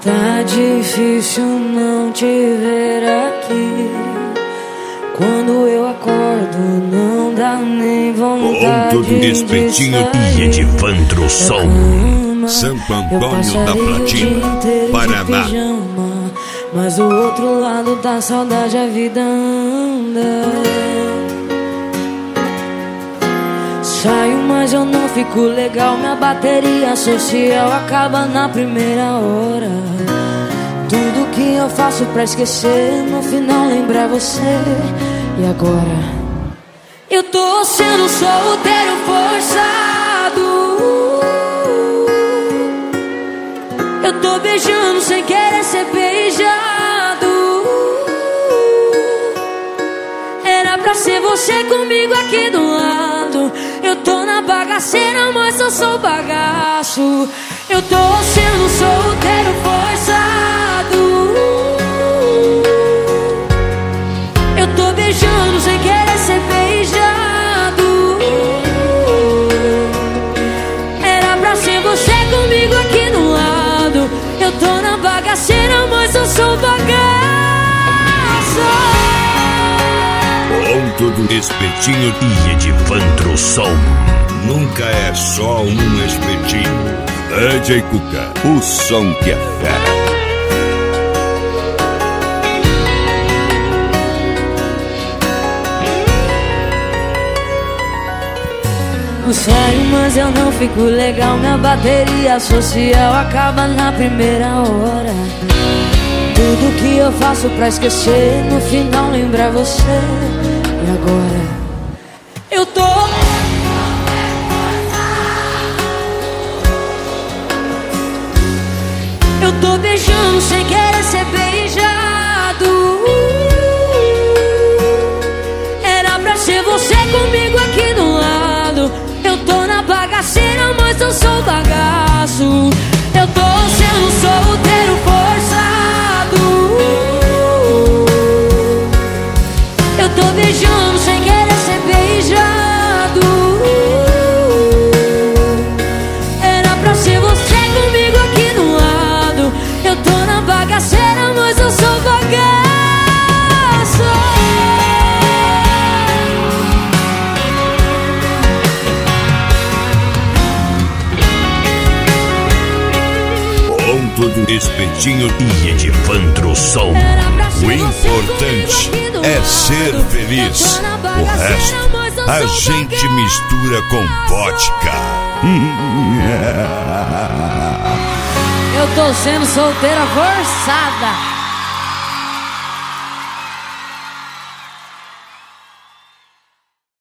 Tá difícil não te ver aqui. Quando eu acordo não dá nem vontade de Espetinho sair. e Edivandro Som, Santo Antônio da Platina, Paraná. Pijama, mas do outro lado da saudade a vida anda. Saio, mas eu não fico legal. Minha bateria social acaba na primeira hora. Tudo que eu faço pra esquecer, no final lembrar você. E agora? Eu tô sendo solteiro forçado. Eu tô beijando sem querer ser beijado. Era pra ser você comigo aqui do lado. Eu tô na bagaceira, mas eu sou bagaço. Eu tô sendo solteiro forçado. Eu tô beijando sem querer ser beijado. Era pra ser você comigo aqui do lado. Eu tô na bagaceira, mas eu sou bagaço. Ponto do Espetinho e Edivandro Som. Nunca é só um espetinho. DJ Cuca, o som que é fera. Eu saio, mas eu não fico legal. Minha bateria social acaba na primeira hora. Tudo que eu faço pra esquecer, no final lembrar você. E agora? Eu tô beijando sem querer ser beijado. Era pra ser você comigo aqui do lado. Eu tô na bagaceira, mas eu sou bagaço. Eu tô sendo solteiro forçado. Eu tô beijando sem querer ser beijado. Era pra ser você comigo aqui do lado. Eu tô na bagaceira, mas eu sou bagaço. Ponto do Espetinho e Edivandro Som. O importante é ser feliz. O resto a gente mistura com vodka. Eu tô sendo solteira forçada.